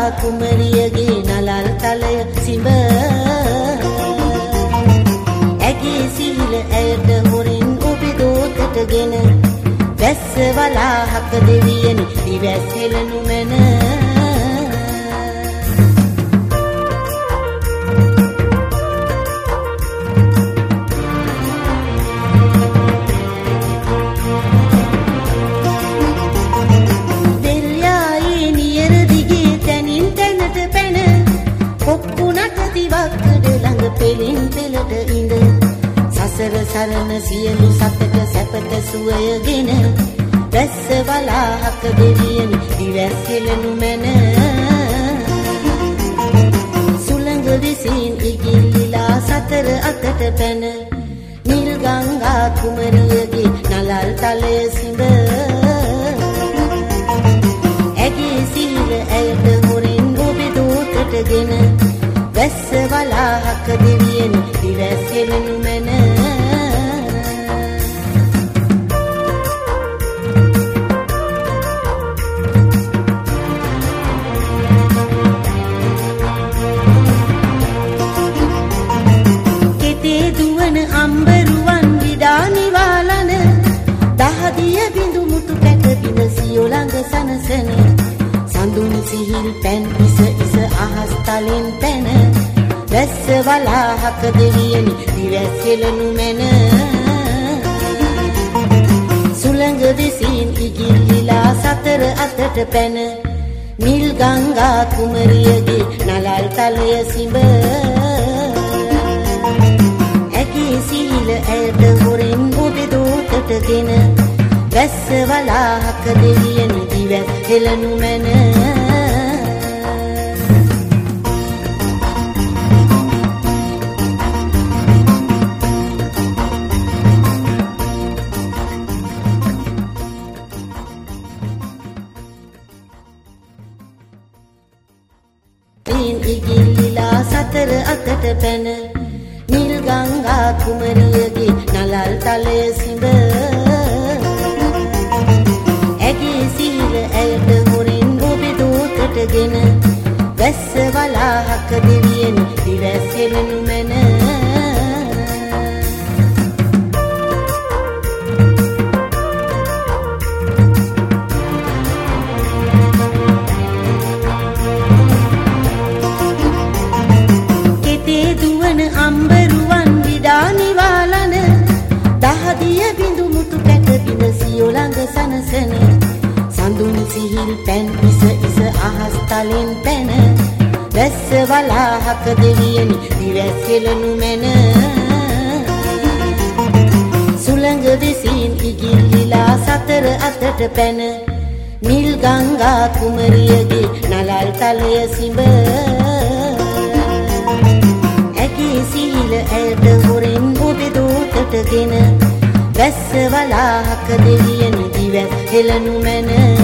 කුමරියගේ නලල් තලය සිඹ ඇගේ සීල ඇයට හොරින් ඔබිදෝතටගෙන වැස්ස වලාහක දෙවියනි දිවැස් හෙළනු මැන පෙලින් පෙළට ඉඳ සසර සරණ සියලු සතට සැපත සුවයගෙන වැස්ස වලාහක දෙවියනි දිවැස් හෙළනු මැන සුළඟ විසින් ඉගිල්ලිලා සතර අතට පැන නිල් ගංගා කුමරියගේ නලල් තලය සිඹ ඇගේ සීල ඇයට හොරින් ඔබිදෝතටගෙන වැස්ස වලාහක දෙවියනි දිවැස් හෙළනු මැන කෙතේ දුවන අම්බරුවන් විඩා නිවාලන දහදිය බිඳු මුතු කැට බිඳ සියොළඟ සනසන සඳුන් සිහිල් පැන් ඉස ඉස අහස් තලෙන් පැන වැස්ස වලාහක දෙවියනි දිවැස් හෙළනු මැන සුළඟ විසින් ඉගිල්ලිලා සතර අතට පැන නිල් ගංගා කුමරියගේ නලල් තලය සිඹ ඇගේ සීල ඇයට හොරින් ඔබිදෝතටගෙන වැස්ස වලාහක දෙවියනි දිවැස් හෙළනු මැන ඉගිල්ලිලා සතර අතට පැන නිල් ගංගා කුමරියගේ නලල් තලය සිඹ ඇගේ සීල ඇයට හොරින් ඔබිදෝතටගෙන වැස්ස වලාහක දෙවියනි දිවැස් හෙළනු මැන අම්බරුවන් විඩා නිවාලන දහදිය බිඳු මුතු කැට බිඳ සියොළඟ සනසන සඳුන් සිහිල් පැන් ඉස ඉස අහස් තලෙන් පැන වැස්ස වලාහක දෙවියනි දිවැස් හෙළනු මැන සුළඟ විසින් ඉගිල්ලිලා සතර අතට පැන නිල් ගංගා කුමරියගේ නලල් තලය සිඹ ඇගේ සීල ඇයට හොරින් ඔබිදෝතටගෙන වැස්ස වලාහක දෙවියනි දිවැස් හෙළනු මැන